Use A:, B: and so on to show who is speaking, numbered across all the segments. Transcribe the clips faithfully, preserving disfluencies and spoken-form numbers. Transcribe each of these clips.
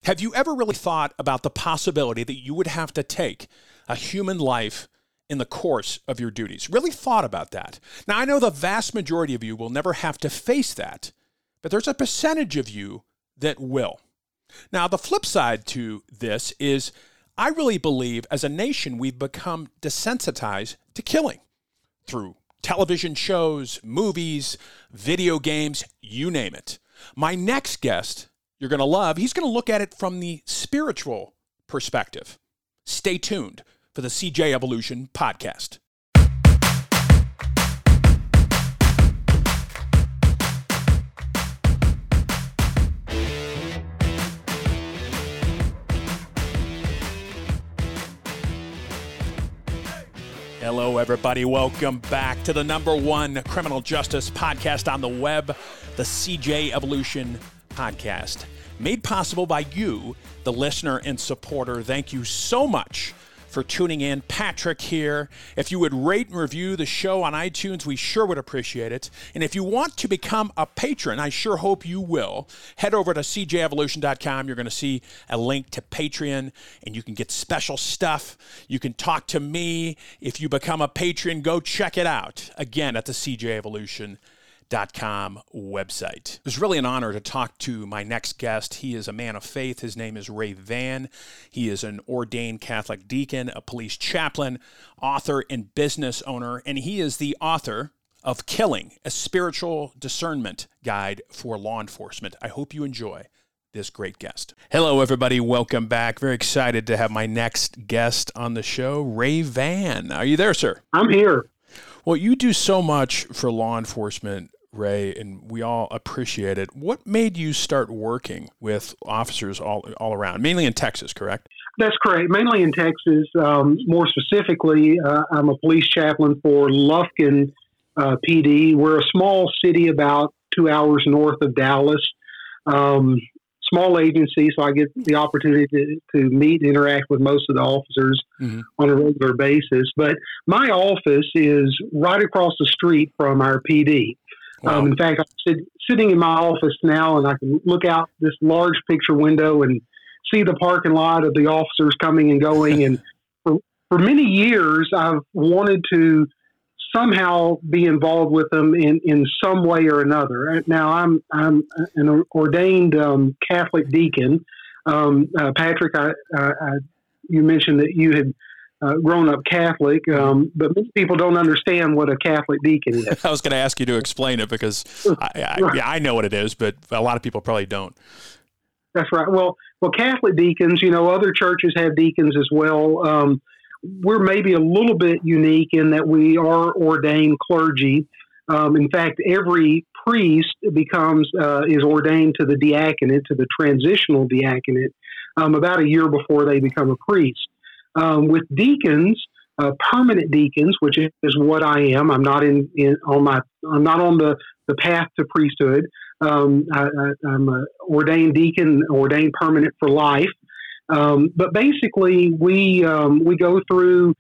A: Have you ever really thought about the possibility that you would have to take a human life in the course of your duties? Really thought about that? Now, I know the vast majority of you will never have to face that, but there's a percentage of you that will. Now, the flip side to this is I really believe as a nation we've become desensitized to killing through television shows, movies, video games, you name it. My next guest, you're going to love, he's going to look at it from the spiritual perspective. Stay tuned for the C J Evolution podcast. Hello, everybody. Welcome back to the number one criminal justice podcast on the web, the C J Evolution podcast. Made possible by you, the listener and supporter. Thank you so much for tuning in. Patrick here. If you would rate and review the show on iTunes, we sure would appreciate it. And if you want to become a patron, I sure hope you will, head over to C J evolution dot com. You're going to see a link to Patreon, and you can get special stuff. You can talk to me. If you become a patron, go check it out. Again, at the C J evolution dot com website. It was really an honor to talk to my next guest. He is a man of faith. His name is Ray Vann. He is an ordained Catholic deacon, a police chaplain, author, and business owner, and he is the author of Killing, a Spiritual Discernment Guide for Law Enforcement. I hope you enjoy this great guest. Hello, everybody. Welcome back. Very excited to have my next guest on the show, Ray Vann. Are you there, sir?
B: I'm here.
A: Well, you do so much for law enforcement, Ray, and we all appreciate it. What made you start working with officers all all around, mainly in Texas, correct?
B: That's correct. Mainly in Texas. Um, more specifically, uh, I'm a police chaplain for Lufkin uh, P D. We're a small city about two hours north of Dallas. Um, small agency, so I get the opportunity to, to meet and interact with most of the officers mm-hmm. on a regular basis. But my office is right across the street from our P D. Wow. Um, in fact, I'm sit, sitting in my office now, and I can look out this large picture window and see the parking lot of the officers coming and going. And for, for many years, I've wanted to somehow be involved with them in, in some way or another. Now, I'm I'm an ordained um, Catholic deacon. Um, uh, Patrick, I, I, I, you mentioned that you had Uh, grown up Catholic, um, but many people don't understand what a Catholic deacon is.
A: I was going to ask you to explain it because I, I,
B: right.
A: yeah, I know what it is, but a lot of people probably don't.
B: That's right. Well, well, Catholic deacons, you know, other churches have deacons as well. Um, we're maybe a little bit unique in that we are ordained clergy. Um, in fact, every priest becomes uh, is ordained to the diaconate, to the transitional diaconate, um, about a year before they become a priest. Um, with deacons, uh, permanent deacons, which is what I am. I'm not in, in on my. I'm not on the, the path to priesthood. Um, I, I, I'm an ordained deacon, ordained permanent for life. Um, but basically, we um, we go through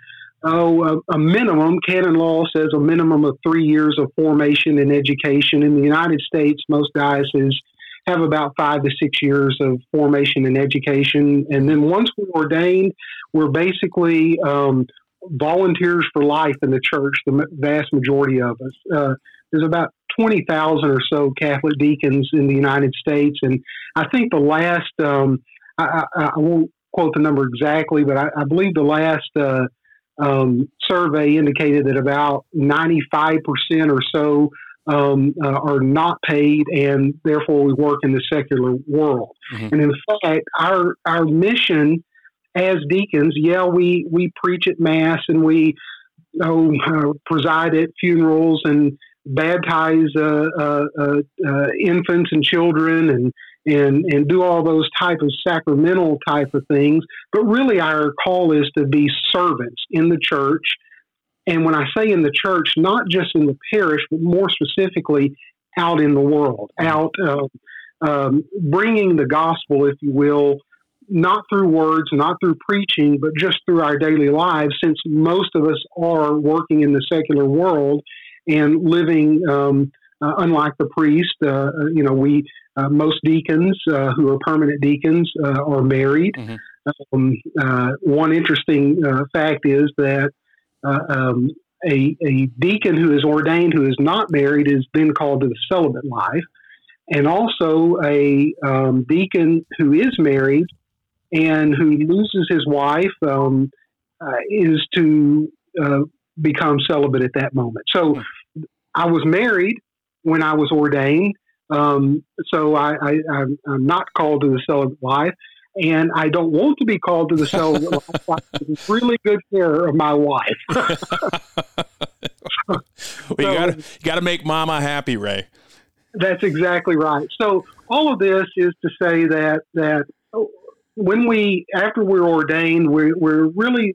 B: oh, a, a minimum. Canon law says a minimum of three years of formation and education. In the United States, most dioceses have about five to six years of formation and education. And then once we're ordained, we're basically um, volunteers for life in the church, the vast majority of us. Uh, there's about twenty thousand or so Catholic deacons in the United States. And I think the last, um, I, I, I won't quote the number exactly, but I, I believe the last uh, um, survey indicated that about ninety-five percent or so Um, uh, are not paid, and therefore we work in the secular world. Mm-hmm. And in fact, our our mission as deacons, yeah, we, we preach at Mass and we oh, uh, preside at funerals and baptize uh, uh, uh, uh, infants and children and, and and do all those type of sacramental type of things. But really, our call is to be servants in the church. And when I say in the church, not just in the parish, but more specifically out in the world, out uh, um, bringing the gospel, if you will, not through words, not through preaching, but just through our daily lives, since most of us are working in the secular world and living, um, uh, unlike the priest. Uh, you know, we uh, most deacons uh, who are permanent deacons uh, are married. Mm-hmm. Um, uh, one interesting uh, fact is that uh, um, a, a deacon who is ordained who is not married is then called to the celibate life. And also a um, deacon who is married and who loses his wife um, uh, is to uh, become celibate at that moment. So I was married when I was ordained, um, so I, I, I'm, I'm not called to the celibate life, and I don't want to be called to the celibate life. I take really good care of my wife.
A: Well, you
B: so,
A: got you got to make Mama happy, Ray.
B: That's exactly right. So all of this is to say that that when we, after we're ordained, we're, we're really,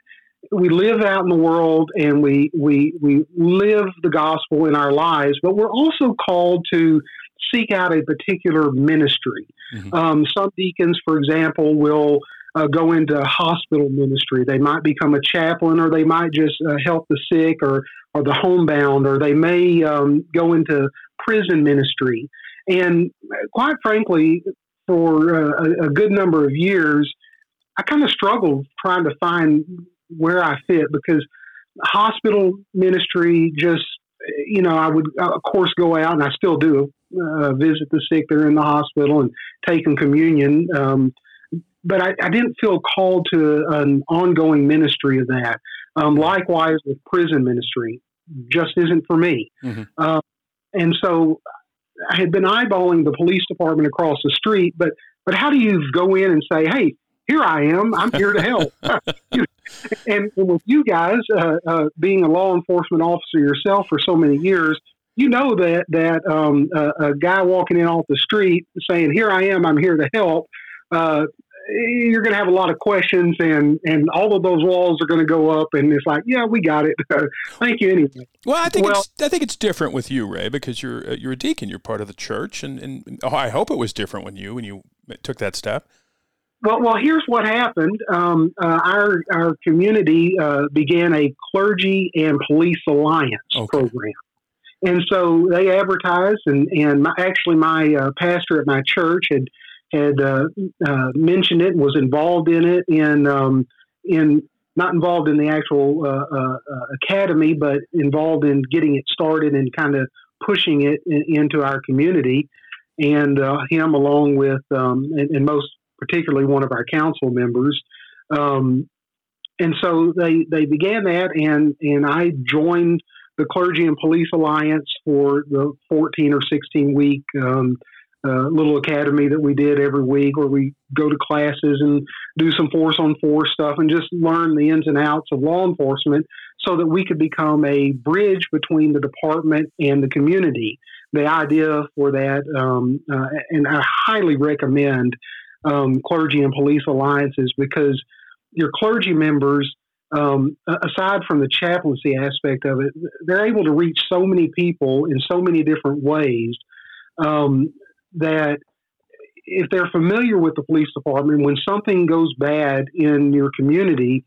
B: we live out in the world and we, we, we live the gospel in our lives, but we're also called to seek out a particular ministry. Mm-hmm. Um, some deacons, for example, will uh, go into hospital ministry. They might become a chaplain, or they might just uh, help the sick or, or the homebound, or they may um, go into prison ministry. And quite frankly, for uh, a, a good number of years, I kind of struggled trying to find where I fit, because hospital ministry just, you know, I would, of course, go out, and I still do, uh, visit the sick that are in the hospital and take them communion. Um, but I, I didn't feel called to an ongoing ministry of that. Um, likewise with prison ministry, just isn't for me. Mm-hmm. Uh, and so I had been eyeballing the police department across the street, but but how do you go in and say, hey, here I am, I'm here to help? and, and with you guys, uh, uh, being a law enforcement officer yourself for so many years, you know that that um, a, a guy walking in off the street saying, here I am, I'm here to help, uh, you're going to have a lot of questions, and, and all of those walls are going to go up, and it's like, yeah, we got it. Thank you anyway.
A: Well, I think well, it's I think it's different with you, Ray, because you're you're a deacon, you're part of the church, and, and oh, I hope it was different when you when you took that step.
B: Well, well, here's what happened. Um, uh, our our community uh, began a clergy and police alliance okay. program, and so they advertised, and and my, actually my uh, pastor at my church had. had uh, uh, mentioned it, was involved in it, in um, in not involved in the actual uh, uh, academy, but involved in getting it started and kind of pushing it in, into our community. And uh, him, along with um, and, and most particularly one of our council members, um, and so they they began that, and and I joined the Clergy and Police Alliance for the fourteen or sixteen week. Um, Uh, little academy that we did every week, where we go to classes and do some force on force stuff and just learn the ins and outs of law enforcement, so that we could become a bridge between the department and the community. The idea for that, um, uh, and I highly recommend um, Clergy and Police Alliances, because your clergy members, um, aside from the chaplaincy aspect of it, they're able to reach so many people in so many different ways. Um, that if they're familiar with the police department, when something goes bad in your community,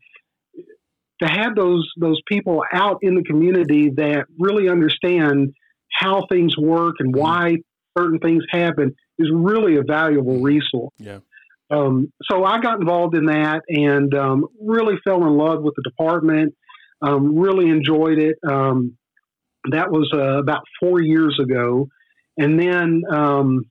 B: to have those those people out in the community that really understand how things work and why certain things happen is really a valuable resource.
A: Yeah.
B: Um, so I got involved in that, and um, really fell in love with the department, um, really enjoyed it. Um, that was uh, about four years ago. And then, um,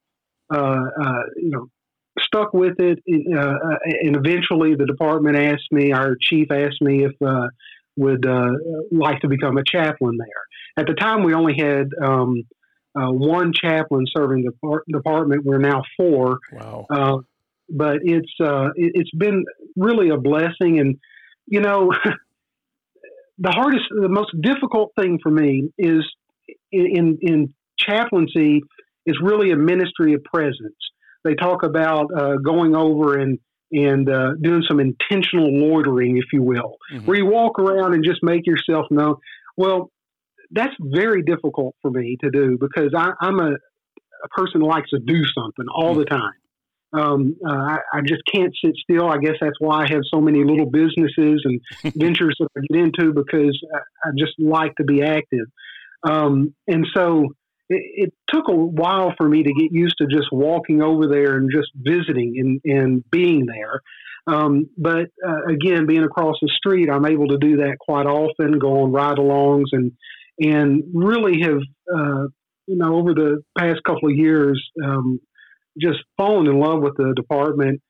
B: uh, uh, you know, stuck with it. Uh, and eventually the department asked me, our chief asked me if uh, would uh, like to become a chaplain there. At the time, we only had um, uh, one chaplain serving the par- department. We're now four.
A: Wow. Uh,
B: but it's uh, it, it's been really a blessing. And, you know, the hardest, the most difficult thing for me is in, in, in chaplaincy is really a ministry of presence. They talk about uh, going over and and uh, doing some intentional loitering, if you will, mm-hmm. where you walk around and just make yourself known. Well, that's very difficult for me to do, because I, I'm a, a person who likes to do something all mm-hmm. the time. Um, uh, I, I just can't sit still. I guess that's why I have so many little businesses and ventures that I get into, because I, I just like to be active. Um, and so it, it took a while for me to get used to just walking over there and just visiting and, and being there. Um, but uh, again, being across the street, I'm able to do that quite often, go on ride-alongs, and and really have, uh, you know, over the past couple of years, um, just fallen in love with the department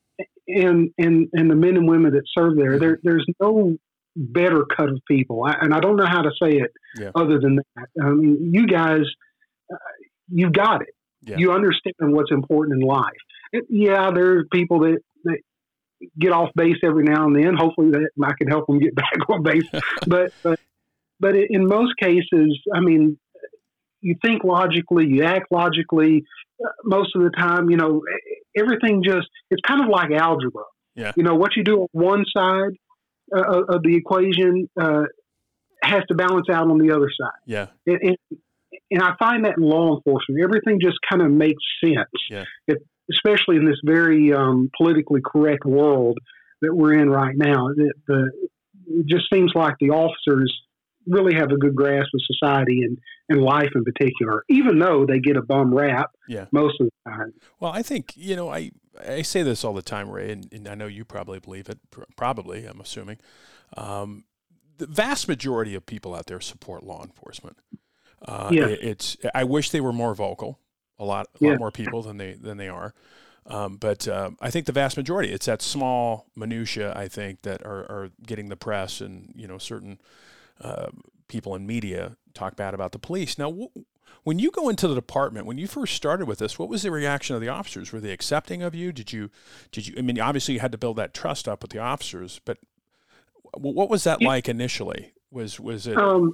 B: and and and the men and women that serve there. There there's no better cut of people, I, and I don't know how to say it yeah. other than that. I mean, you guys, uh, you got it. Yeah. You understand what's important in life. It, yeah, there are people that, that get off base every now and then. Hopefully that I can help them get back on base. but, but, but in most cases, I mean, you think logically, you act logically. Uh, most of the time, you know, everything just, it's kind of like algebra.
A: Yeah.
B: You know, what you do on one side uh, of the equation uh, has to balance out on the other side.
A: Yeah.
B: And, and, and I find that in law enforcement, everything just kind of makes sense.
A: Yeah.
B: It, especially in this very um, politically correct world that we're in right now. The, the, it just seems like the officers really have a good grasp of society and, and life in particular, even though they get a bum rap
A: yeah.
B: most of the time.
A: Well, I think, you know, I, I say this all the time, Ray, and, and I know you probably believe it, probably, I'm assuming. Um, the vast majority of people out there support law enforcement. Uh,
B: yeah.
A: it, it's, I wish they were more vocal. A lot, a
B: yeah.
A: lot more people than they than they are, um, but uh, I think the vast majority. It's that small minutia, I think, that are, are getting the press, and you know, certain uh, people in media talk bad about the police. Now, w- when you go into the department, when you first started with this, what was the reaction of the officers? Were they accepting of you? Did you, did you? I mean, obviously, you had to build that trust up with the officers, but w- what was that yeah. like initially? Was was it?
B: Um,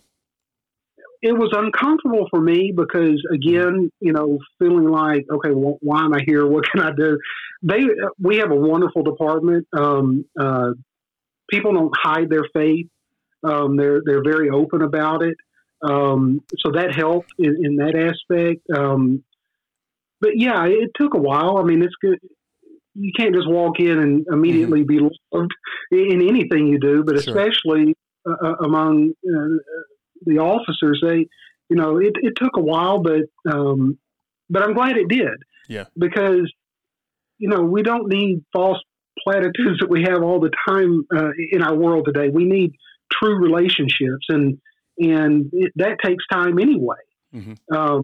B: It was uncomfortable for me because, again, you know, feeling like, okay, well, why am I here? What can I do? They, we have a wonderful department. Um, uh, people don't hide their faith. Um, they're they're very open about it. Um, so that helped in, in that aspect. Um, but yeah, it took a while. I mean, it's good. You can't just walk in and immediately mm-hmm. be loved in anything you do, but sure. especially uh, among uh, the officers, they, you know, it, it took a while, but, um, but I'm glad it did.
A: Yeah.
B: Because, you know, we don't need false platitudes that we have all the time uh, in our world today. We need true relationships, and, and it, that takes time anyway.
A: Mm-hmm.
B: Um,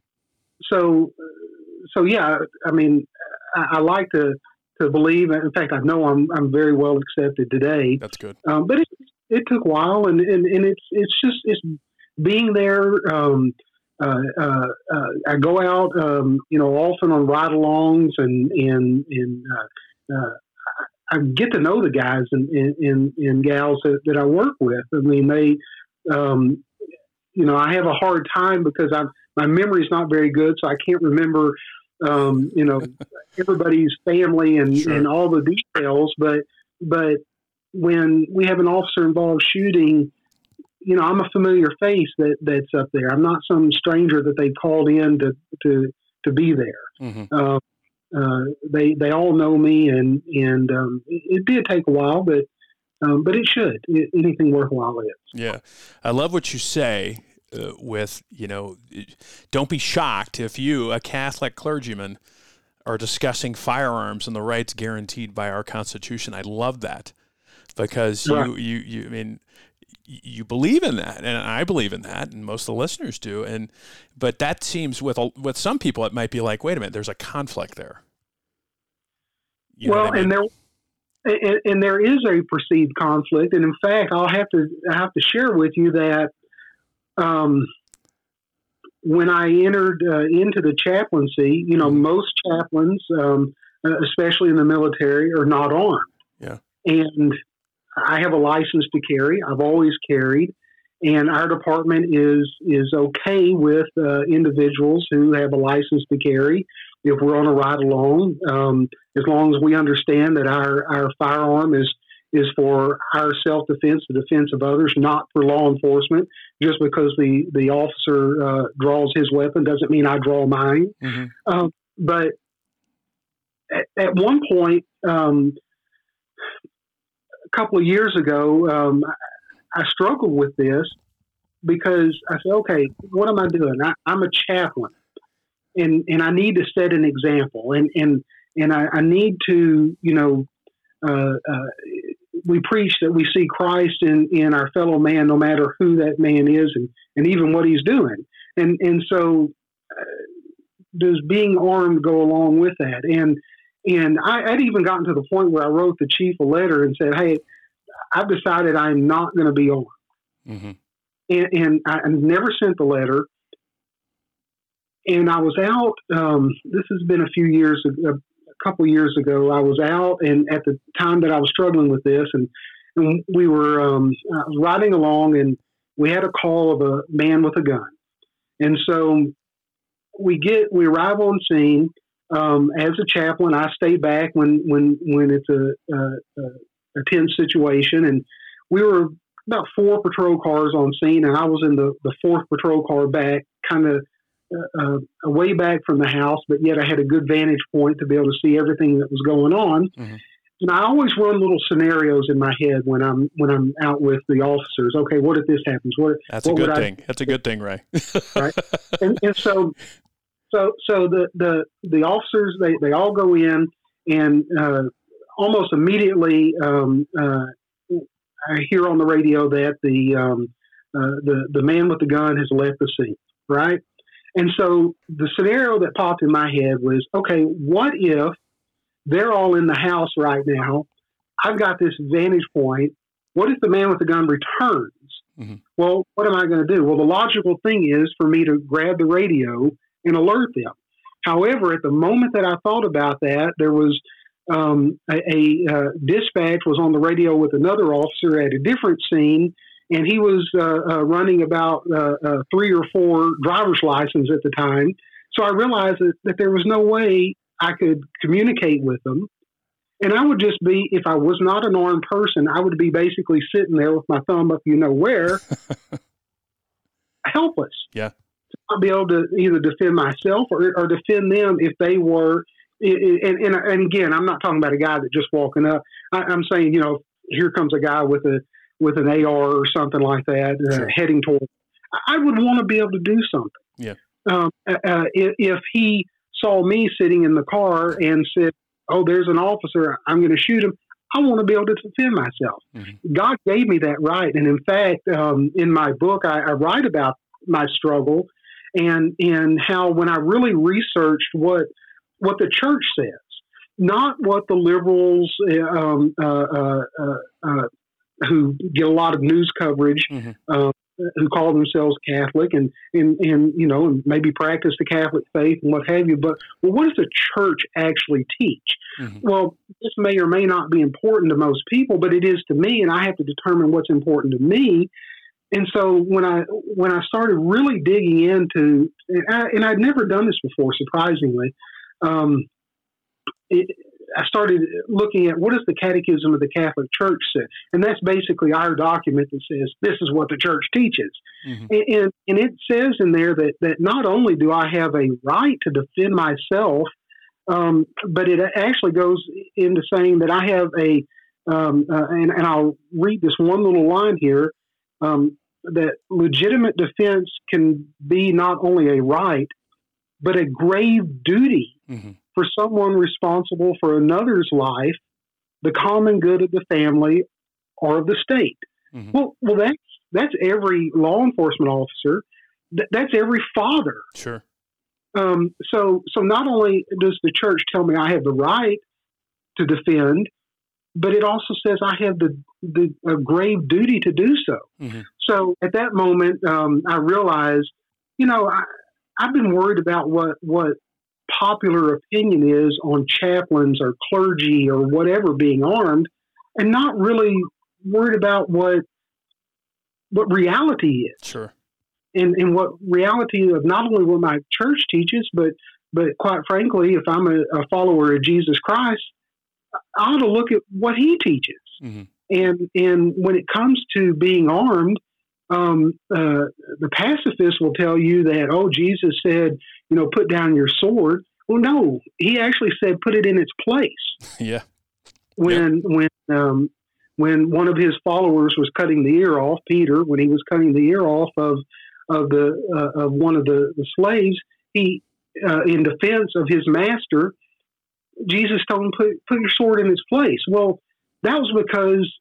B: so, so yeah, I mean, I, I like to, to believe, in fact, I know I'm, I'm very well accepted today.
A: That's good.
B: Um, but it, it took a while, and, and, and it's, it's just, it's, being there, um, uh, uh, uh, I go out, um, you know, often on ride-alongs, and and and uh, uh, I get to know the guys and and, and gals that, that I work with. I mean, they, um, you know, I have a hard time because I'm my memory's not very good, so I can't remember, um, you know, everybody's family and,
A: sure.
B: and all the details. But but when we have an officer-involved shooting, you know, I'm a familiar face that, that's up there. I'm not some stranger that they called in to to, to be there.
A: Mm-hmm.
B: Uh, uh, they they all know me, and and um, it, it did take a while, but um, but it should. It, anything worthwhile is.
A: Yeah, I love what you say. Uh, with you know, don't be shocked if you, a Catholic clergyman, are discussing firearms and the rights guaranteed by our Constitution. I love that because right. you you you I mean. You believe in that, and I believe in that, and most of the listeners do. And but that seems with with some people, it might be like, wait a minute, there's a conflict there. You
B: well,
A: I mean?
B: and there and, and there is a perceived conflict, and in fact, I'll have to I have to share with you that um, when I entered uh, into the chaplaincy, you know, mm-hmm. most chaplains, um, especially in the military, are not armed.
A: Yeah,
B: and I have a license to carry. I've always carried, and our department is is okay with uh, individuals who have a license to carry if we're on a ride along, um, as long as we understand that our, our firearm is is for our self defense, the defense of others, not for law enforcement. Just because the the officer uh, draws his weapon doesn't mean I draw mine.
A: Mm-hmm.
B: Um, but at, at one point. Um, A couple of years ago, um, I struggled with this, because I said, okay, what am I doing? I, I'm a chaplain, and, and I need to set an example, and and and I, I need to, you know, uh, uh, we preach that we see Christ in, in our fellow man, no matter who that man is, and, and even what he's doing, and and so uh, does being armed go along with that? And and I, I'd even gotten to the point where I wrote the chief a letter and said, hey, I've decided I'm not going to be armed. Mm-hmm. And, and I never sent the letter. And I was out, um, this has been a few years, a, a couple years ago, I was out, and at the time that I was struggling with this, and, and we were um, I was riding along, and we had a call of a man with a gun. And so we get, we arrive on scene. Um, as a chaplain, I stay back when, when, when it's a, a, a tense situation. And we were about four patrol cars on scene, and I was in the, the fourth patrol car back, kind of uh, away back from the house, but yet I had a good vantage point to be able to see everything that was going on. Mm-hmm. And I always run little scenarios in my head when I'm when I'm out with the officers. Okay, what if this happens? What
A: That's
B: what
A: a good thing. I, That's a good thing, Ray.
B: Right. And, and so, so, so the the the officers they, they all go in, and uh, almost immediately um, uh, I hear on the radio that the um, uh, the the man with the gun has left the scene. Right. And so the scenario that popped in my head was, okay, what if they're all in the house right now? I've got this vantage point. What if the man with the gun returns? Mm-hmm. Well, what am I going to do? Well, the logical thing is for me to grab the radio and alert them. However, at the moment that I thought about that, there was um, a, a uh, dispatch was on the radio with another officer at a different scene, and he was uh, uh, running about uh, uh, three or four driver's licenses at the time. So I realized that, that there was no way I could communicate with them. And I would just be, if I was not an armed person, I would be basically sitting there with my thumb up, you know where, helpless.
A: Yeah.
B: To not be able to either defend myself or, or defend them if they were. And, and, and again, I'm not talking about a guy that just walking up. I, I'm saying, you know, here comes a guy with a with an A R or something like that, uh, heading toward. I would want to be able to do something.
A: Yeah.
B: Um, uh, if, if he saw me sitting in the car and said, oh, there's an officer, I'm going to shoot him, I want to be able to defend myself. Mm-hmm. God gave me that right. And in fact, um, in my book, I, I write about my struggle and, and how when I really researched what, what the church says, not what the liberals um, uh, uh, uh, uh, who get a lot of news coverage, mm-hmm. uh, who call themselves Catholic and, and, and, you know, and maybe practice the Catholic faith and what have you. But, well, what does the church actually teach? Mm-hmm. Well, this may or may not be important to most people, but it is to me, and I have to determine what's important to me. And so when I, when I started really digging into, and, I, and I'd never done this before, surprisingly, um, it, I started looking at what does the Catechism of the Catholic Church say, and that's basically our document that says this is what the church teaches, mm-hmm. and, and and it says in there that that not only do I have a right to defend myself, um, but it actually goes into saying that I have a, um, uh, and and I'll read this one little line here, um, that legitimate defense can be not only a right, but a grave duty. Mm-hmm. For someone responsible for another's life, the common good of the family, or of the state. Mm-hmm. Well, well, that's that's every law enforcement officer. Th- that's every father.
A: Sure.
B: Um, so, so not only does the church tell me I have the right to defend, but it also says I have the the a grave duty to do so. Mm-hmm. So, at that moment, um, I realized, you know, I, I've been worried about what what. popular opinion is on chaplains or clergy or whatever being armed, and not really worried about what what reality is.
A: Sure.
B: And and what reality of not only what my church teaches, but but quite frankly, if I'm a, a follower of Jesus Christ, I ought to look at what he teaches. Mm-hmm. And and when it comes to being armed, Um, uh, the pacifist will tell you that, oh, Jesus said, you know, put down your sword. Well, no, he actually said, put it in its place.
A: Yeah.
B: When, yep. when, um, when one of his followers was cutting the ear off, Peter, when he was cutting the ear off of of the uh, of one of the, the slaves, he uh, in defense of his master, Jesus told him, put put your sword in its place. Well, that was because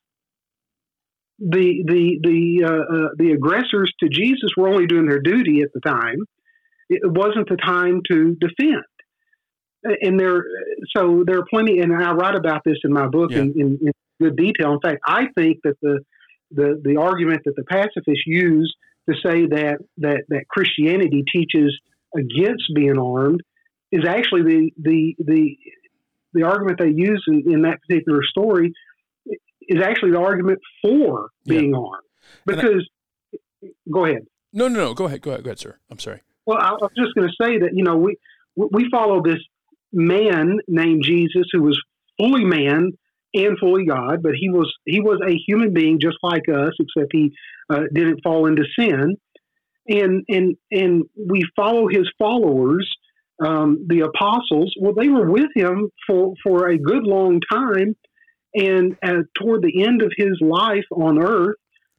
B: the the the uh, uh, the aggressors to Jesus were only doing their duty at the time. It wasn't the time to defend. And there, so there are plenty, and I write about this in my book yeah. in, in, in good detail. In fact, I think that the the the argument that the pacifists use to say that that that Christianity teaches against being armed is actually the the the the argument they use in, in that particular story is actually the argument for being yeah. armed. Because, I, go ahead.
A: No, no, no. Go ahead. Go ahead. Go ahead, sir. I'm sorry.
B: Well, I was just going to say that, you know, we we follow this man named Jesus who was fully man and fully God, but he was he was a human being just like us, except he uh, didn't fall into sin. And and and we follow his followers, um, the apostles. Well, they were with him for, for a good long time. And uh, toward the end of his life on earth,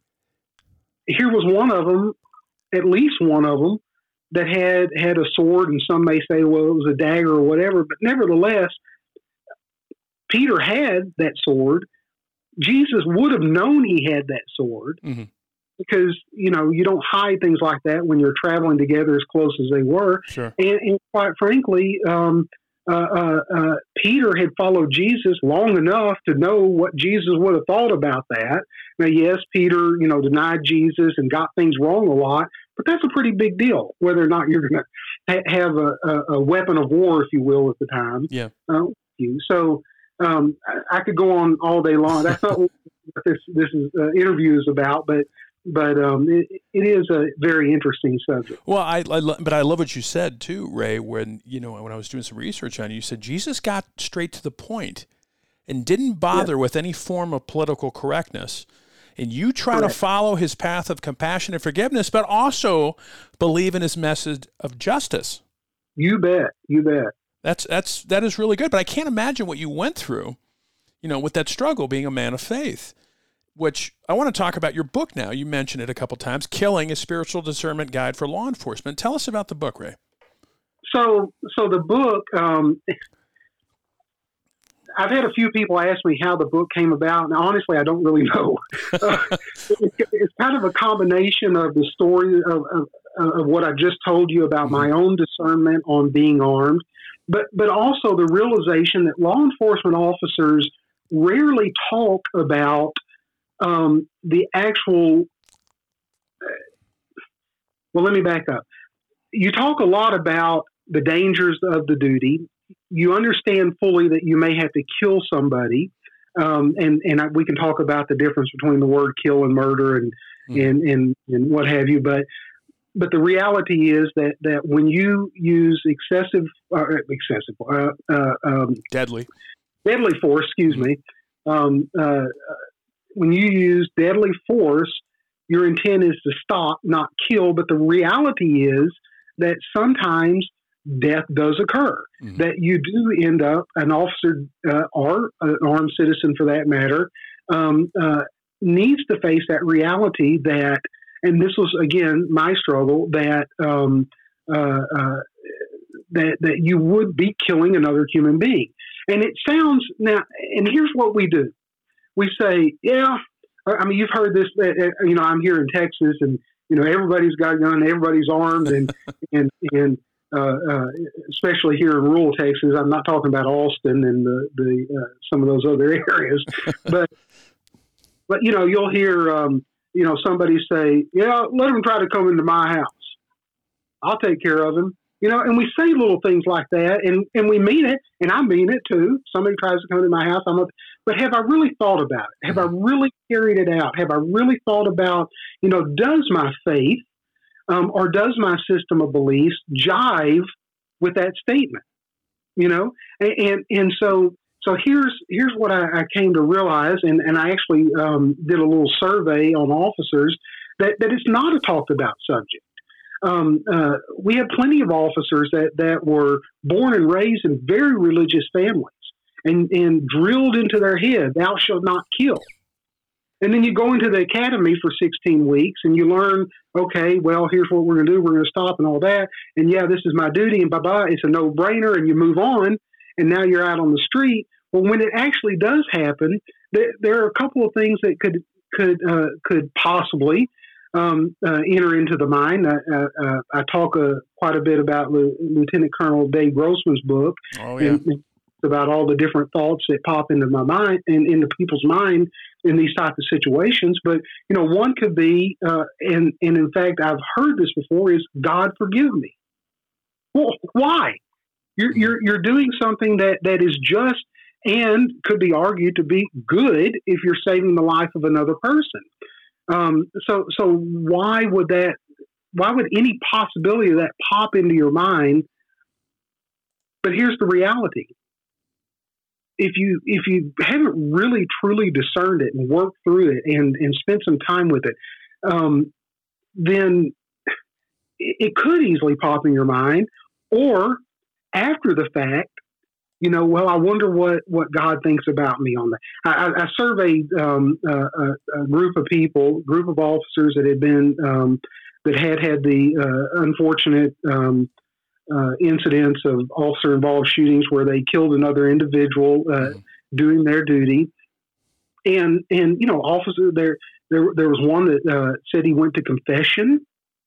B: here was one of them, at least one of them, that had, had a sword, and some may say, well, it was a dagger or whatever. But nevertheless, Peter had that sword. Jesus would have known he had that sword mm-hmm. because, you know, you don't hide things like that when you're traveling together as close as they were.
A: Sure.
B: And, and quite frankly, um, uh, uh, uh, Peter had followed Jesus long enough to know what Jesus would have thought about that. Now, yes, Peter, you know, denied Jesus and got things wrong a lot, but that's a pretty big deal, whether or not you're going to ha- have a, a, a weapon of war, if you will, at the time.
A: Yeah.
B: Uh, so um, I, I could go on all day long. That's not what this this is, uh, interview is about, but but um, it, it is a very interesting subject.
A: Well, I, I lo- but I love what you said too, Ray. When you know when I was doing some research on you, you said Jesus got straight to the point and didn't bother yeah. with any form of political correctness. And you try Correct. to follow his path of compassion and forgiveness, but also believe in his message of justice.
B: You bet. You bet.
A: That's that's that is really good. But I can't imagine what you went through, you know, with that struggle being a man of faith, which I want to talk about your book now. You mentioned it a couple times, Killing: A Spiritual Discernment Guide for Law Enforcement. Tell us about the book, Ray.
B: So, so the book, um, I've had a few people ask me how the book came about, and honestly, I don't really know. uh, it, it's kind of a combination of the story of, of, of what I just told you about my own discernment on being armed, but but also the realization that law enforcement officers rarely talk about um, the actual. Well, let me back up. You talk a lot about the dangers of the duty. You understand fully that you may have to kill somebody, um, and and I, we can talk about the difference between the word kill and murder and mm. and, and and what have you. But but the reality is that, that when you use excessive uh, excessive uh, uh, um,
A: deadly
B: deadly force, excuse me, um, uh, when you use deadly force, your intent is to stop, not kill. But the reality is that sometimes death does occur, mm-hmm. that you do end up, an officer uh, or an armed citizen for that matter, um, uh, needs to face that reality that, and this was, again, my struggle, that um, uh, uh, that that you would be killing another human being. And it sounds, now, and here's what we do. We say, yeah, I mean, you've heard this, uh, you know, I'm here in Texas, and, you know, everybody's got a gun, everybody's armed, and, and, and, Uh, uh, especially here in rural Texas. I'm not talking about Austin and the, the uh, some of those other areas, but but you know, you'll hear um, you know somebody say, "Yeah, let him try to come into my house. I'll take care of him." You know, and we say little things like that, and, and we mean it, and I mean it too. Somebody tries to come to my house, I'm up. But have I really thought about it? Have I really carried it out? Have I really thought about, you know, does my faith Um, or does my system of beliefs jive with that statement? You know, and and, and so so here's here's what I, I came to realize, and, and I actually um, did a little survey on officers that, that it's not a talked about subject. Um, uh, we have plenty of officers that, that were born and raised in very religious families and, and drilled into their head, thou shalt not kill. And then you go into the academy for sixteen weeks and you learn, okay, well, here's what we're going to do. We're going to stop and all that. And yeah, this is my duty and bye-bye. It's a no-brainer, and you move on. And now you're out on the street. Well, when it actually does happen, there, there are a couple of things that could could uh, could possibly um, uh, enter into the mind. I, uh, I talk uh, quite a bit about L- Lieutenant Colonel Dave Grossman's book.
A: Oh, yeah.
B: And, and about all the different thoughts that pop into my mind and into people's mind in these type of situations. But, you know, one could be, uh, and, and in fact, I've heard this before, is God forgive me. Well, why? You're, you're, you're doing something that, that is just and could be argued to be good if you're saving the life of another person. Um, so, so why would that, why would any possibility of that pop into your mind? But here's the reality. If you if you haven't really truly discerned it and worked through it and, and spent some time with it, um, then it could easily pop in your mind. Or after the fact, you know, well, I wonder what, what God thinks about me on that. I, I surveyed um, a, a group of people, group of officers that had been um, that had had the uh, unfortunate um, Uh, incidents of officer-involved shootings where they killed another individual uh, mm-hmm. doing their duty, and and you know, officer there there there was one that uh, said he went to confession,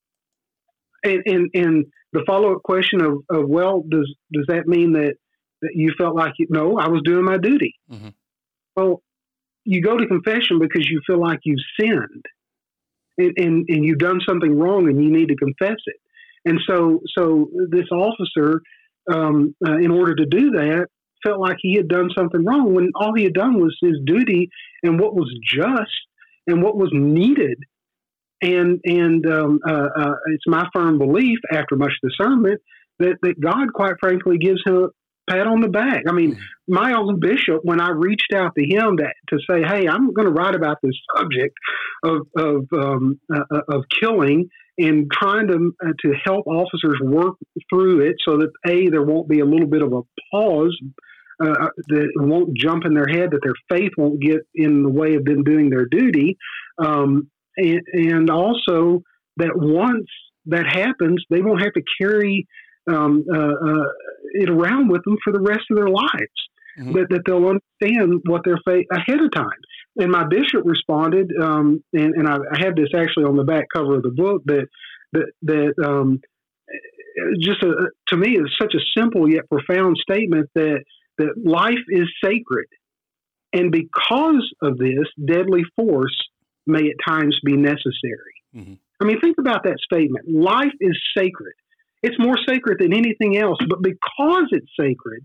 B: and and, and the follow-up question of, of well, does does that mean that, that you felt like you, no, I was doing my duty? Mm-hmm. Well, you go to confession because you feel like you've sinned, and, and and you've done something wrong, and you need to confess it. And so, so this officer, um, uh, in order to do that, felt like he had done something wrong when all he had done was his duty and what was just and what was needed. And and um, uh, uh, it's my firm belief, after much discernment, that, that God, quite frankly, gives him a pat on the back. I mean, mm-hmm. my own bishop, when I reached out to him to, to say, hey, I'm going to write about this subject of of um, uh, of killing, and trying to uh, to help officers work through it so that, A, there won't be a little bit of a pause, uh, that won't jump in their head, that their faith won't get in the way of them doing their duty, um, and, and also that once that happens, they won't have to carry um, uh, uh, it around with them for the rest of their lives, mm-hmm. that, that they'll understand what they're facing ahead of time. And my bishop responded, um, and, and I, I have this actually on the back cover of the book, that that, that um, just a, to me is such a simple yet profound statement that, that life is sacred. And because of this, deadly force may at times be necessary. Mm-hmm. I mean, think about that statement. Life is sacred. It's more sacred than anything else. But because it's sacred,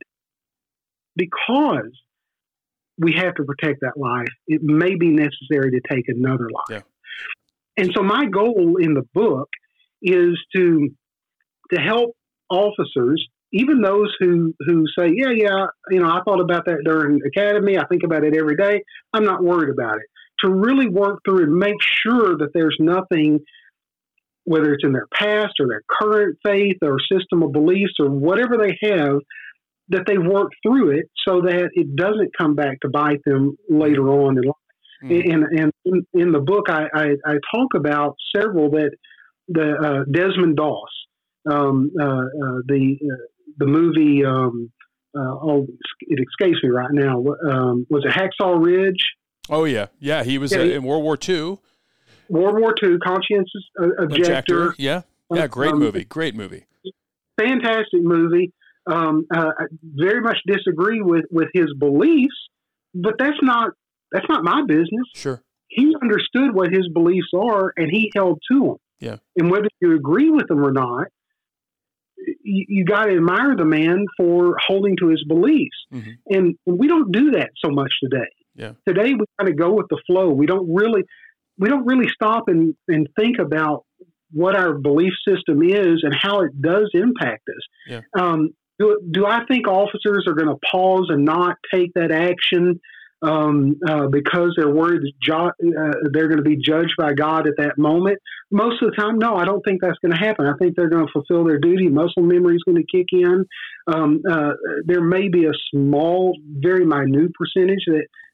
B: because we have to protect that life, it may be necessary to take another life. Yeah. And so my goal in the book is to to help officers, even those who, who say, yeah, yeah, you know, I thought about that during academy. I think about it every day. I'm not worried about it. To really work through and make sure that there's nothing, whether it's in their past or their current faith or system of beliefs or whatever they have, that they work through it so that it doesn't come back to bite them later on in life. Mm. And, and in, in the book, I, I, I talk about several that the uh, Desmond Doss, um, uh, uh, the uh, the movie, um, uh, oh, it escapes me right now. Um, was it Hacksaw Ridge?
A: Oh yeah, yeah. He was yeah, uh, in World War Two.
B: World War Two, conscientious uh, objector. objector.
A: Yeah, yeah. Great um, movie. Great movie.
B: Fantastic movie. Um, uh, I very much disagree with, with his beliefs, but that's not that's not my business.
A: Sure.
B: He understood what his beliefs are, and he held to them.
A: Yeah.
B: And whether you agree with them or not, you, you got to admire the man for holding to his beliefs. Mm-hmm. And, and we don't do that so much today.
A: Yeah.
B: Today we kind of go with the flow. We don't really we don't really stop and, and think about what our belief system is and how it does impact us.
A: Yeah.
B: Um, do, do I think officers are going to pause and not take that action um, uh, because they're worried jo- uh, they're going to be judged by God at that moment? Most of the time, no, I don't think that's going to happen. I think they're going to fulfill their duty. Muscle memory is going to kick in. Um, uh, there may be a small, very minute percentage that,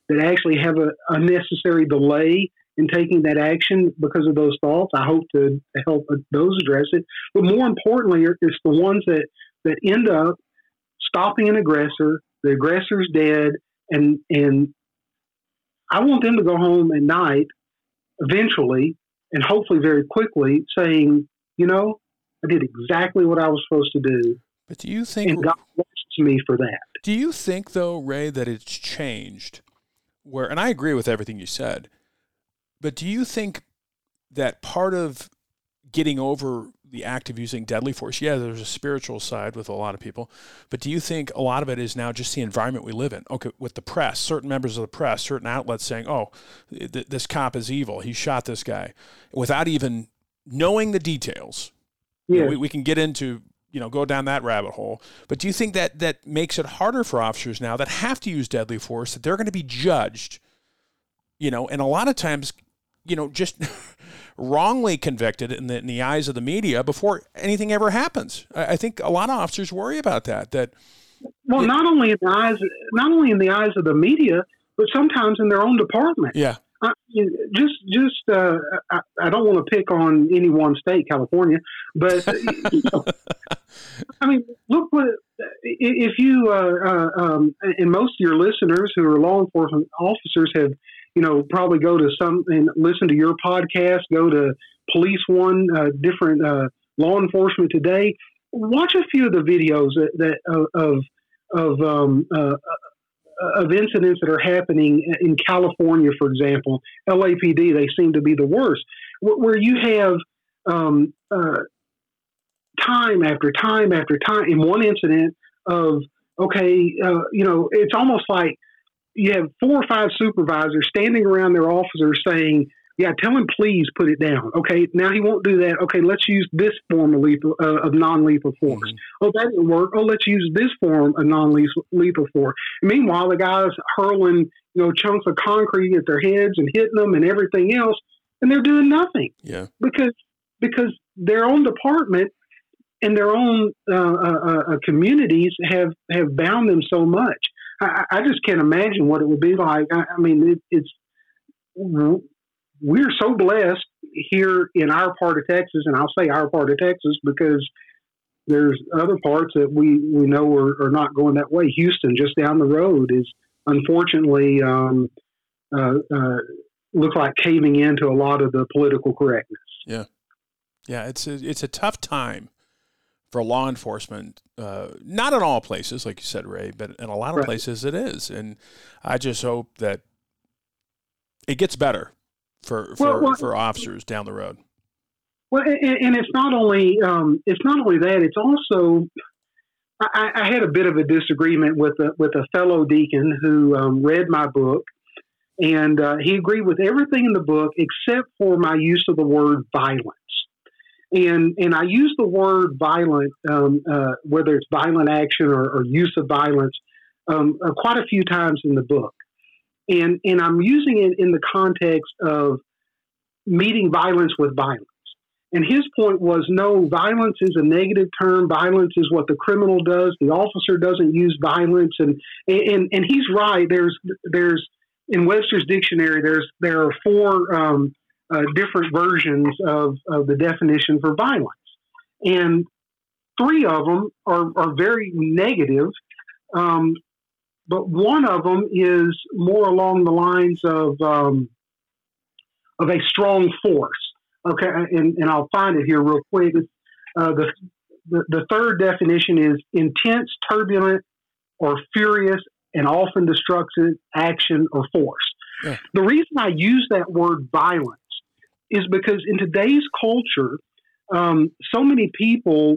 B: that actually have a unnecessary delay in taking that action because of those thoughts. I hope to help those address it. But more importantly, it's the ones that, that end up stopping an aggressor. The aggressor's dead, and and I want them to go home at night eventually, and hopefully very quickly, saying, you know, I did exactly what I was supposed to do.
A: But do you think,
B: and God blesses me for that.
A: Do you think, though, Ray, that it's changed? Where, and I agree with everything you said, but do you think that part of getting over the act of using deadly force, yeah, there's a spiritual side with a lot of people, but do you think a lot of it is now just the environment we live in? Okay, with the press, certain members of the press, certain outlets saying, oh, th- this cop is evil, he shot this guy, without even knowing the details.
B: Yeah.
A: You know, we, we can get into, you know, go down that rabbit hole, but do you think that that makes it harder for officers now that have to use deadly force, that they're going to be judged, you know, and a lot of times, you know, just wrongly convicted in the, in the eyes of the media before anything ever happens? I, I think a lot of officers worry about that. That
B: well, it, not only in the eyes, not only in the eyes of the media, but sometimes in their own department.
A: Yeah.
B: I, just, just. Uh, I, I don't want to pick on any one state, California, but you know, I mean, look what if you uh, uh, um, and most of your listeners who are law enforcement officers have, you know, probably go to some and listen to your podcast, go to Police One, uh, different uh, Law Enforcement Today. Watch a few of the videos that, that of of um, uh, of incidents that are happening in California, for example. L A P D, they seem to be the worst, where you have um, uh, time after time after time in one incident of, okay, uh, you know, it's almost like you have four or five supervisors standing around their officers saying, yeah, tell him please put it down. Okay, now he won't do that. Okay, let's use this form of lethal, uh, of non-lethal force. Mm-hmm. Oh, that didn't work. Oh, let's use this form of non-lethal force. Meanwhile, the guy's hurling, you know, chunks of concrete at their heads and hitting them and everything else, and they're doing nothing.
A: Yeah,
B: because because their own department and their own uh, uh, uh, communities have have bound them so much. I, I just can't imagine what it would be like. I, I mean, it, it's we're so blessed here in our part of Texas, and I'll say our part of Texas because there's other parts that we, we know are, are not going that way. Houston, just down the road, is unfortunately um, uh, uh, look like caving into a lot of the political correctness.
A: Yeah, yeah, it's a, it's a tough time for law enforcement, uh, not in all places, like you said, Ray, but in a lot of right. places it is. And I just hope that it gets better for for, well, well, for officers down the road.
B: Well, and, and it's not only um, it's not only that. It's also I, I had a bit of a disagreement with a, with a fellow deacon who um, read my book, and uh, he agreed with everything in the book except for my use of the word violence. And and I use the word violent, um, uh, whether it's violent action or, or use of violence, um, uh, quite a few times in the book. And and I'm using it in the context of meeting violence with violence. And his point was, no, violence is a negative term. Violence is what the criminal does. The officer doesn't use violence. And and and he's right. There's there's in Webster's dictionary. There's there are four. Um, Uh, different versions of, of the definition for violence. And three of them are, are very negative, um, but one of them is more along the lines of um, of a strong force. Okay, and, and I'll find it here real quick. Uh, the, the, the third definition is intense, turbulent, or furious, and often destructive action or force. Yeah. The reason I use that word violence is because in today's culture, um, so many people,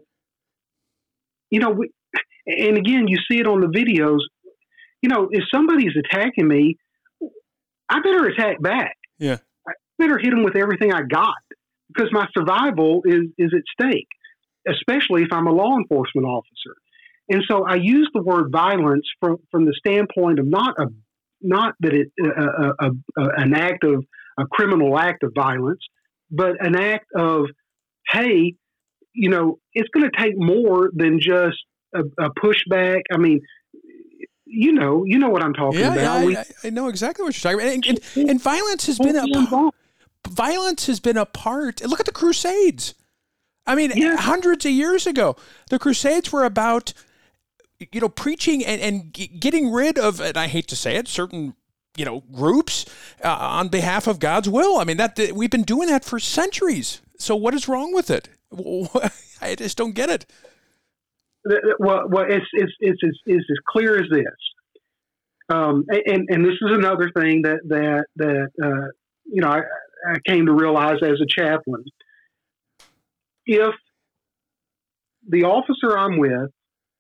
B: you know, we, and again, you see it on the videos, you know, if somebody's attacking me, I better attack back.
A: Yeah.
B: I better hit them with everything I got because my survival is, is at stake, especially if I'm a law enforcement officer. And so I use the word violence from, from the standpoint of not a, not that it, uh, a, a, a, an act of, a criminal act of violence, but an act of, hey, you know, it's going to take more than just a, a pushback. I mean, you know, you know what I'm talking
A: yeah,
B: about.
A: Yeah,
B: we,
A: I, I know exactly what you're talking about. And, and, and violence has been a violence has been a part. Look at the Crusades. I mean, yeah. hundreds of years ago, the Crusades were about, you know, preaching and, and getting rid of, and I hate to say it, certain, you know, groups uh, on behalf of God's will. I mean, that we've been doing that for centuries. So what is wrong with it? I just don't get it.
B: Well, well, it's it's it's it's, it's as clear as this. Um, and and this is another thing that that that uh, you know I, I came to realize as a chaplain. If the officer I'm with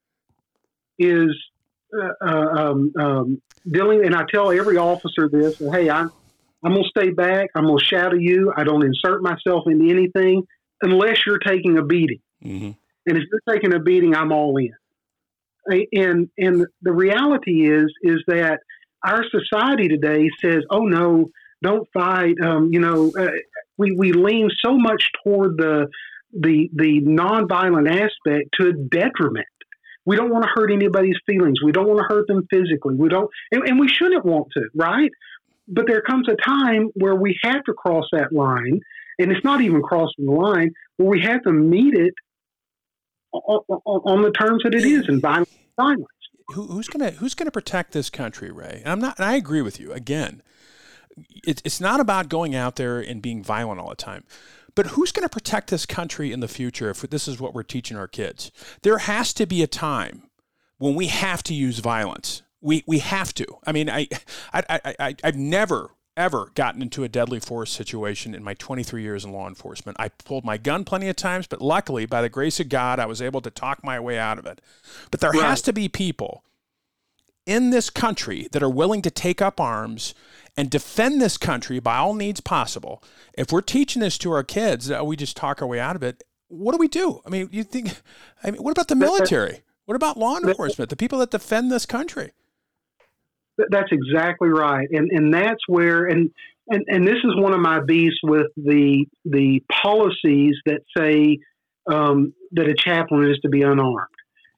B: is uh, um, um, dealing, and I tell every officer this, hey, I'm I'm gonna stay back. I'm gonna shadow you. I don't insert myself into anything unless you're taking a beating. Mm-hmm. And if you're taking a beating, I'm all in. And and the reality is is that our society today says, oh no, don't fight. Um, you know, uh, we we lean so much toward the the the nonviolent aspect to a detriment. We don't want to hurt anybody's feelings. We don't want to hurt them physically. We don't, and, and we shouldn't want to, right? But there comes a time where we have to cross that line, and it's not even crossing the line, where we have to meet it on, on the terms that it is, and violence. violence.
A: Who, who's gonna Who's gonna protect this country, Ray? And I'm not. And I agree with you. Again, it's it's not about going out there and being violent all the time. But who's going to protect this country in the future if this is what we're teaching our kids? There has to be a time when we have to use violence. We we have to. I mean, I, I, I, I, I've never, ever gotten into a deadly force situation in my twenty-three years in law enforcement. I pulled my gun plenty of times, but luckily, by the grace of God, I was able to talk my way out of it. But there right. has to be people in this country that are willing to take up arms and defend this country by all means possible. If we're teaching this to our kids, uh, we just talk our way out of it. What do we do? I mean, you think, I mean, what about the military? What about law enforcement, the people that defend this country?
B: That's exactly right. And and that's where, and, and, and this is one of my beefs with the, the policies that say um, that a chaplain is to be unarmed.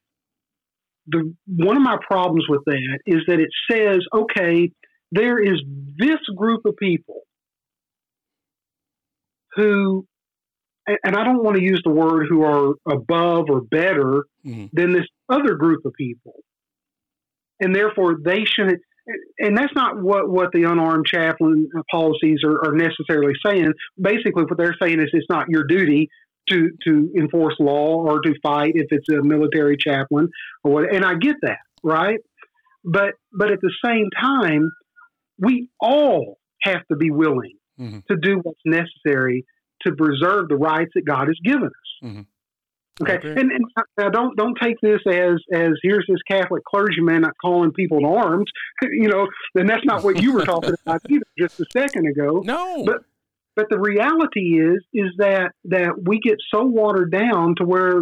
B: The, one of my problems with that is that it says, okay, there is this group of people who, and I don't want to use the word who are above or better mm-hmm. than this other group of people. And therefore they shouldn't, and that's not what, what the unarmed chaplain policies are, are necessarily saying. Basically what they're saying is it's not your duty to, to enforce law or to fight if it's a military chaplain or what. And I get that, right? But, but at the same time, we all have to be willing mm-hmm. to do what's necessary to preserve the rights that God has given us. Mm-hmm. Okay, and, and now don't don't take this as as here's this Catholic clergyman not calling people to arms, you know, and that's not what you were talking about either just a second ago.
A: No,
B: but but the reality is is that that we get so watered down to where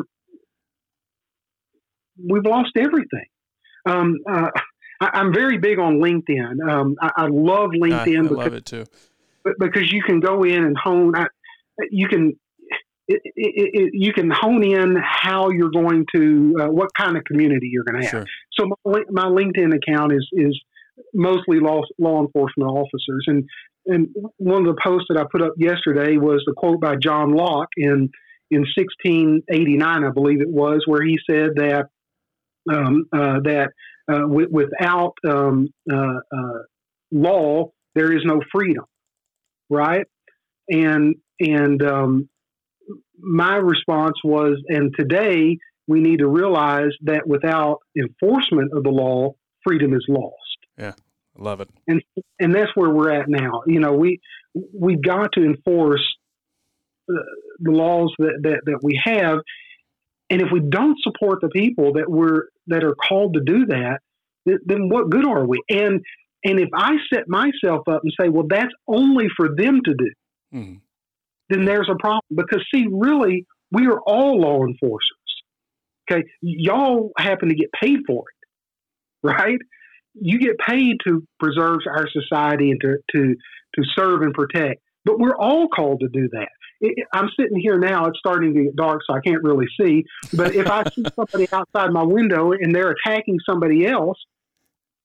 B: we've lost everything. Um, uh, I, I'm very big on LinkedIn. Um, I, I love LinkedIn.
A: I, I
B: because,
A: love it too.
B: Because you can go in and hone. I, you can. It, it, it, you can hone in how you're going to, uh, what kind of community you're going to have. Sure. So my, my LinkedIn account is is mostly law law enforcement officers, and and one of the posts that I put up yesterday was the quote by John Locke in in sixteen eighty-nine, I believe it was, where he said that um, uh, that uh, w- without um, uh, uh, law there is no freedom, right? And and um, my response was, and today we need to realize that without enforcement of the law, freedom is lost.
A: Yeah, I love it.
B: And and that's where we're at now. You know, we we've got to enforce the, the laws that, that, that we have, and if we don't support the people that we're that are called to do that, th- then what good are we? And and if I set myself up and say, well, that's only for them to do. Mm-hmm. Then there's a problem because, see, really, we are all law enforcers. Okay, y'all happen to get paid for it, right? You get paid to preserve our society and to to to serve and protect, but we're all called to do that. It, I'm sitting here now; it's starting to get dark, so I can't really see. But if I see somebody outside my window and they're attacking somebody else,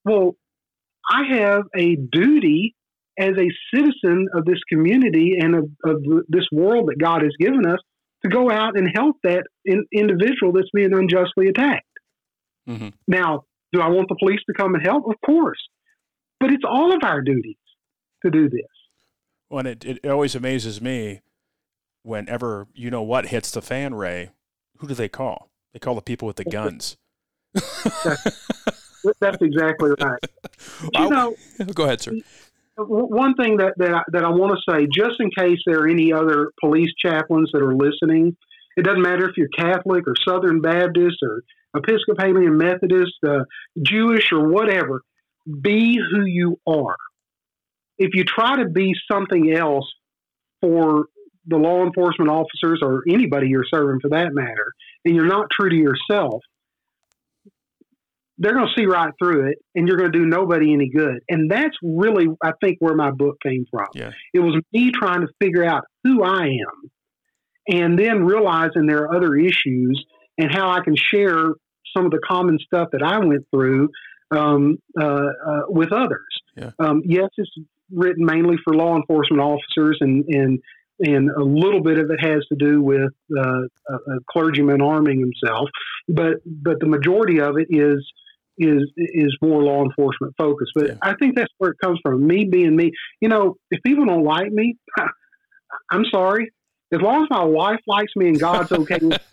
B: well, I have a duty as a citizen of this community and of, of this world that God has given us to go out and help that in, individual that's being unjustly attacked. Mm-hmm. Now, do I want the police to come and help? Of course. But it's all of our duties to do this.
A: Well, and it, it always amazes me whenever, you know what, hits the fan, Ray, who do they call? They call the people with the guns.
B: That's, that's exactly right. You know,
A: go ahead, sir.
B: One thing that, that, I, that I want to say, just in case there are any other police chaplains that are listening, it doesn't matter if you're Catholic or Southern Baptist or Episcopalian Methodist, uh, Jewish or whatever, be who you are. If you try to be something else for the law enforcement officers or anybody you're serving for that matter, and you're not true to yourself, they're going to see right through it, and you're going to do nobody any good. And that's really, I think, where my book came from.
A: Yeah.
B: It was me trying to figure out who I am, and then realizing there are other issues and how I can share some of the common stuff that I went through um, uh, uh, with others.
A: Yeah.
B: Um, yes, it's written mainly for law enforcement officers, and, and, and a little bit of it has to do with uh, a, a clergyman arming himself, but but the majority of it is is is more law enforcement focused. But yeah. I think that's where it comes from, me being me. You know, if people don't like me, I'm sorry. As long as my wife likes me and God's okay with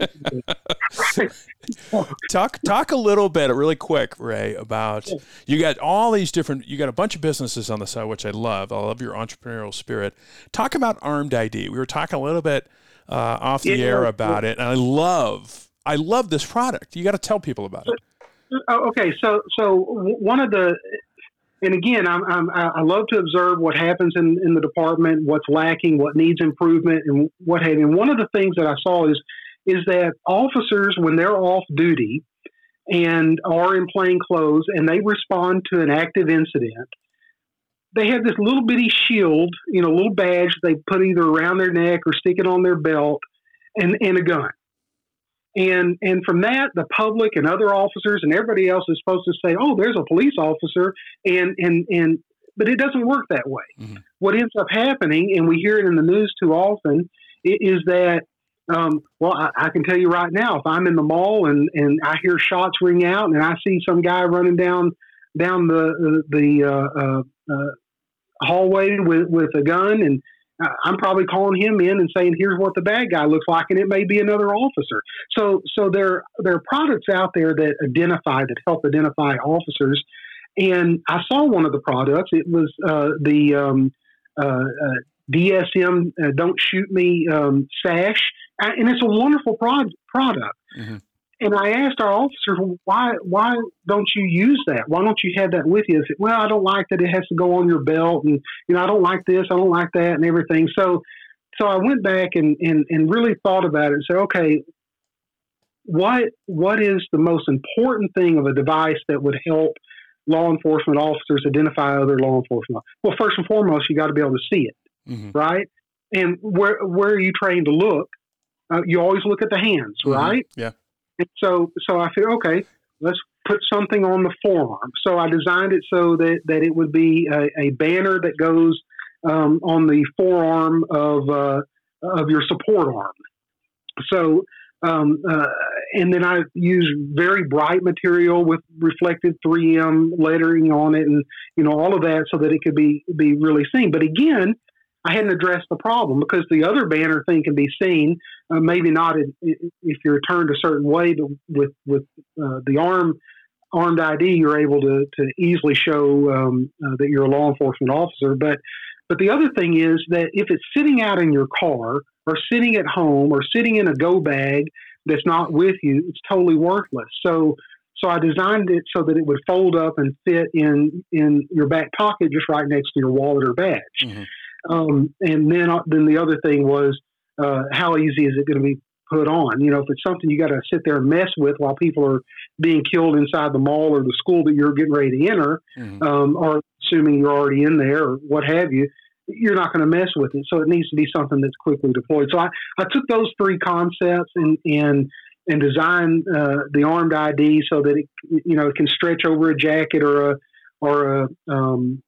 B: it.
A: talk talk a little bit, really quick, Ray, about you got all these different, you got a bunch of businesses on the side, which I love. I love your entrepreneurial spirit. Talk about Armed I D. We were talking a little bit uh, off the yeah, air about yeah. it, and I love, I love this product. You got to tell people about it.
B: Okay, so so one of the, and again, I'm, I'm, I love to observe what happens in, in the department, what's lacking, what needs improvement, and what have you. And one of the things that I saw is is that officers, when they're off duty and are in plain clothes and they respond to an active incident, they have this little bitty shield, you know, little badge they put either around their neck or stick it on their belt, and, and a gun. And and from that, the public and other officers and everybody else is supposed to say, "Oh, there's a police officer," and and and but it doesn't work that way. Mm-hmm. What ends up happening, and we hear it in the news too often, is that um, well, I, I can tell you right now, if I'm in the mall and, and I hear shots ring out and I see some guy running down down the the uh, uh, uh, hallway with with a gun, and I'm probably calling him in and saying, "Here's what the bad guy looks like," and it may be another officer. So, so there, there are products out there that identify, that help identify officers. And I saw one of the products. It was uh, the um, uh, uh, D S M uh, "Don't Shoot Me" um, sash, and it's a wonderful prod- product. Mm-hmm. And I asked our officers, why why don't you use that? Why don't you have that with you? I said, well, I don't like that it has to go on your belt, and you know, I don't like this, I don't like that, and everything. So so I went back and, and, and really thought about it and said, okay, what what is the most important thing of a device that would help law enforcement officers identify other law enforcement? Well, first and foremost, you got to be able to see it, mm-hmm. right? And where where are you trained to look? Uh, you always look at the hands, mm-hmm. right?
A: Yeah.
B: And so, so I figured, okay, let's put something on the forearm. So I designed it so that, that it would be a, a banner that goes um, on the forearm of uh, of your support arm. So, um, uh, and then I used very bright material with reflective three M lettering on it, and you know all of that, so that it could be be really seen. But again, I hadn't addressed the problem, because the other banner thing can be seen, uh, maybe not in, if you're turned a certain way, but with with uh, the arm armed I D, you're able to to easily show um, uh, that you're a law enforcement officer. But but the other thing is that if it's sitting out in your car or sitting at home or sitting in a go bag that's not with you, it's totally worthless. So so I designed it so that it would fold up and fit in in your back pocket, just right next to your wallet or badge. Mm-hmm. Um, and then, then the other thing was, uh, how easy is it going to be put on? You know, if it's something you got to sit there and mess with while people are being killed inside the mall or the school that you're getting ready to enter, mm-hmm. um, or assuming you're already in there or what have you, you're not going to mess with it. So it needs to be something that's quickly deployed. So I, I took those three concepts and, and, and designed, uh, the armed I D so that it, you know, it can stretch over a jacket or a, or a um,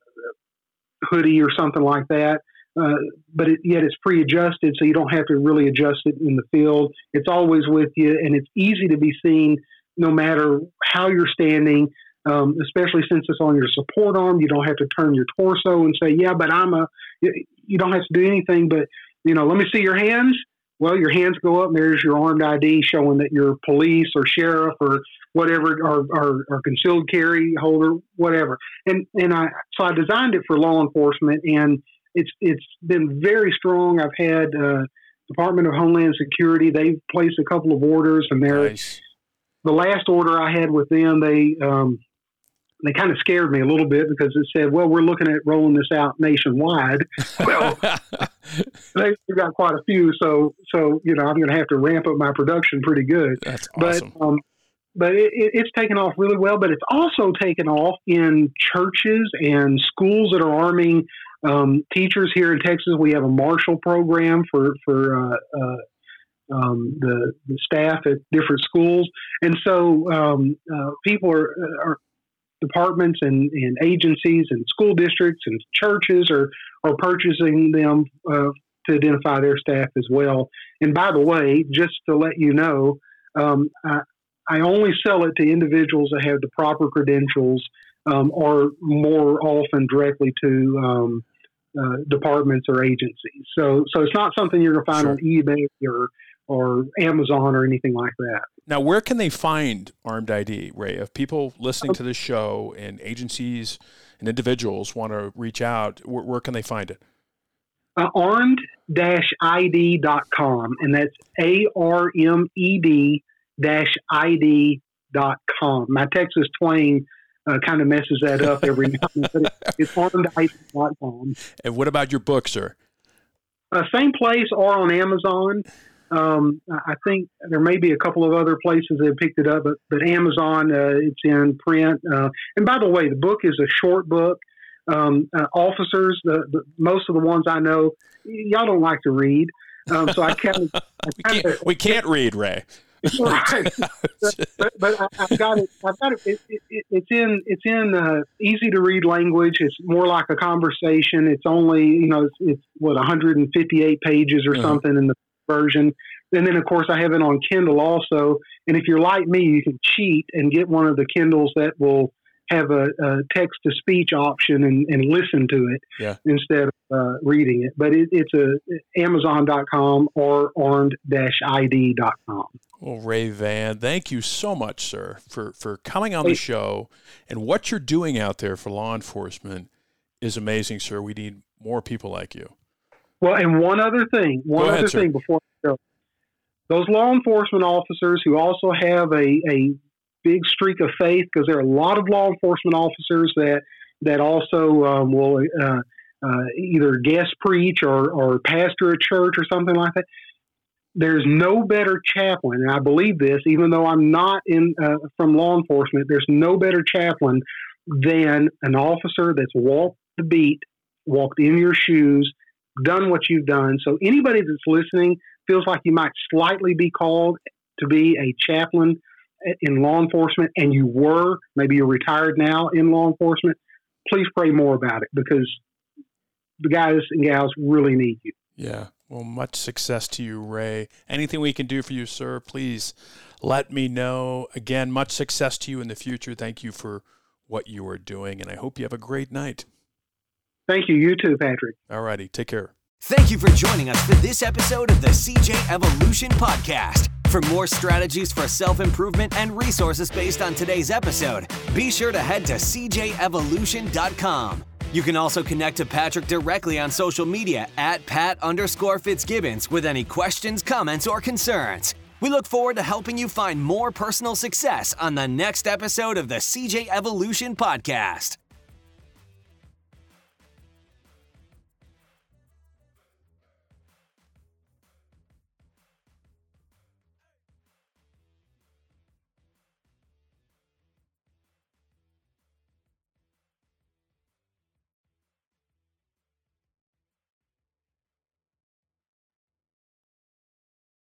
B: hoodie or something like that. Uh, but it, yet it's pre-adjusted, so you don't have to really adjust it in the field. It's always with you, and it's easy to be seen no matter how you're standing, um, especially since it's on your support arm. You don't have to turn your torso and say, yeah, but I'm a, you don't have to do anything but, you know, let me see your hands. Well, your hands go up, and there's your armed I D showing that you're police or sheriff or whatever, or, or, or concealed carry holder, whatever. And and I so I designed it for law enforcement, and it's it's been very strong. I've had uh, Department of Homeland Security. They've placed a couple of orders, and they're
A: nice.
B: The last order I had with them, they um, they kind of scared me a little bit because it said, well, we're looking at rolling this out nationwide. Well, they've got quite a few, so so you know I'm going to have to ramp up my production pretty good.
A: That's awesome.
B: But um, but it, it, it's taken off really well. But it's also taken off in churches and schools that are arming um, teachers here in Texas. We have a Marshall program for for uh, uh, um, the, the staff at different schools, and so um, uh, people are, are departments and, and agencies and school districts and churches are are purchasing them uh, to identify their staff as well. And by the way, just to let you know, um, I, I only sell it to individuals that have the proper credentials, um, or more often directly to um, uh, departments or agencies. So, so it's not something you're going to find
A: Sure.
B: on eBay or or Amazon or anything like that.
A: Now, where can they find Armed I D, Ray? If people listening to this show and agencies and individuals want to reach out, where, where can they find it?
B: Uh, armed dash I D dot com, and that's A R M E D dash I D dot com. My Texas twang uh, kind of messes that up every now and then, but it's armed I D dot com.
A: And what about your book, sir?
B: Uh, same place or on Amazon. Um, I think there may be a couple of other places that have picked it up, but, but Amazon, uh, it's in print. Uh, and by the way, the book is a short book. Um, uh, officers, the, the, most of the ones I know, y'all don't like to read. Um, so I kind of,
A: we, can't, we can't read, Ray.
B: Right. but, but, but I, I've got it. I've got it. it, it it's in. It's in uh, easy to read language. It's more like a conversation. It's only you know it's, it's what one hundred fifty-eight pages or uh-huh. something in the version. And then of course I have it on Kindle also. And if you're like me, you can cheat and get one of the Kindles that will have a, a text to speech option and, and listen to it
A: yeah.
B: instead of uh, reading it. But it, it's a Amazon dot com or armed dash I D dot com.
A: Well, Ray Vann, thank you so much, sir, for, for coming on the show. And what you're doing out there for law enforcement is amazing, sir. We need more people like you. Well,
B: and one other thing, one
A: ahead,
B: other
A: sir.
B: thing before I go. Those law enforcement officers who also have a, a big streak of faith, because there are a lot of law enforcement officers that that also um, will uh, uh, either guest preach or, or pastor a church or something like that. There's no better chaplain, and I believe this, even though I'm not in uh, from law enforcement, there's no better chaplain than an officer that's walked the beat, walked in your shoes, done what you've done. So anybody that's listening feels like you might slightly be called to be a chaplain in law enforcement, and you were, maybe you're retired now in law enforcement, please pray more about it, because the guys and gals really need you.
A: Yeah. Well, much success to you, Ray. Anything we can do for you, sir, please let me know. Again, much success to you in the future. Thank you for what you are doing, and I hope you have a great night.
B: Thank you. You too, Patrick.
A: All righty. Take care.
C: Thank you for joining us for this episode of the C J Evolution Podcast. For more strategies for self-improvement and resources based on today's episode, be sure to head to C J evolution dot com. You can also connect to Patrick directly on social media at Pat underscore Fitzgibbons with any questions, comments, or concerns. We look forward to helping you find more personal success on the next episode of the C J Evolution Podcast.